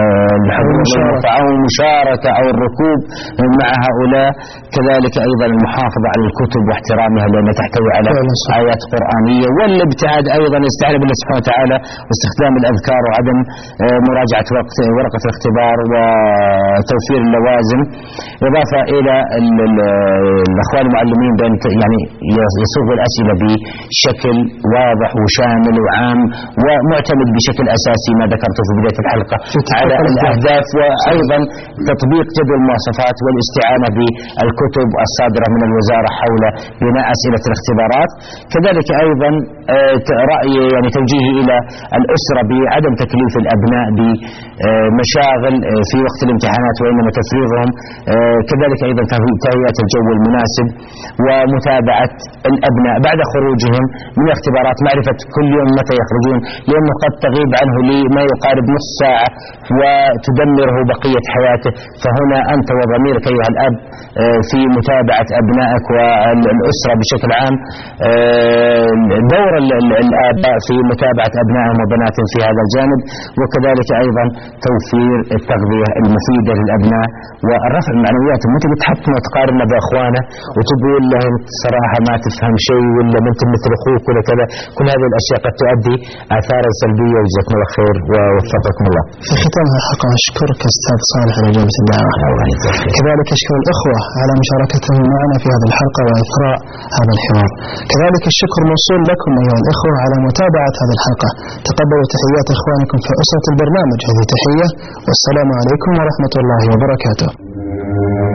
آه أو المشاركة أو الركوب مع هؤلاء. كذلك أيضا المحافظة على الكتب واحترامها لأنها تحتوي على آيات قرآنية، والابتعاد أيضا استعانة بالله سبحانه وتعالى واستخدام الأذكار وعدم آه مراجعة وقت ورقة الاختبار وتوفير اللوازم، إضافة إلى الأخوان المعلمين بأن يعني يصوغوا الأسئلة بشكل واضح وشامل وعام ومعتمد بشكل أساسي ما ذكرته في بداية الحلقة على الأهداف، وأيضا تطبيق جدول المواصفات والاستعانة بالكتب الصادرة من الوزارة حول بناء أسئلة الاختبارات. كذلك أيضا رأي يعني توجيهي إلى الأسرة بعدم تكليف الأبناء بمشاغل في وقت الامتحانات وإنما تفريغهم. كذلك أيضا تهيئة الجو المناسب ومتابعة الأبناء بعد خروجهم من الاختبارات، معرفة كل يوم متى يخرجون، لأنه قد تغيب عنه لما يقارب نصف ساعة وتدمره بقية حياته. فهنا أنت وضميرك أيها الأب في متابعة أبنائك والأسرة بشكل عام، دور الآباء في متابعة أبنائهم وبناتهم في هذا الجانب، وكذلك أيضا توفير التغذية المفيدة للأبناء والرفع معنوياتهم. أنت بتحطم وتقارن بأخوانه وتقول لهم صراحة ما تفهم شيء ولا ما أنت مثل أخوك ولا كذا، كل هذه الأشياء قد تؤدي آثارا سلبية. وجزاكم الله خير ووفقكم الله. في ختام الحلقة أشكرك أستاذ صالح على إجابة الدعوة، كذلك أشكر الأخوة على مشاركتهم معنا في هذه الحلقة وإثراء هذا الحوار. كذلك الشكر موصول لكم أيها الأخوة على متابعة هذه الحلقة. تقبلوا تحيات إخوانكم في أسرة البرنامج. هذه تحية والسلام عليكم ورحمة الله وبركاته.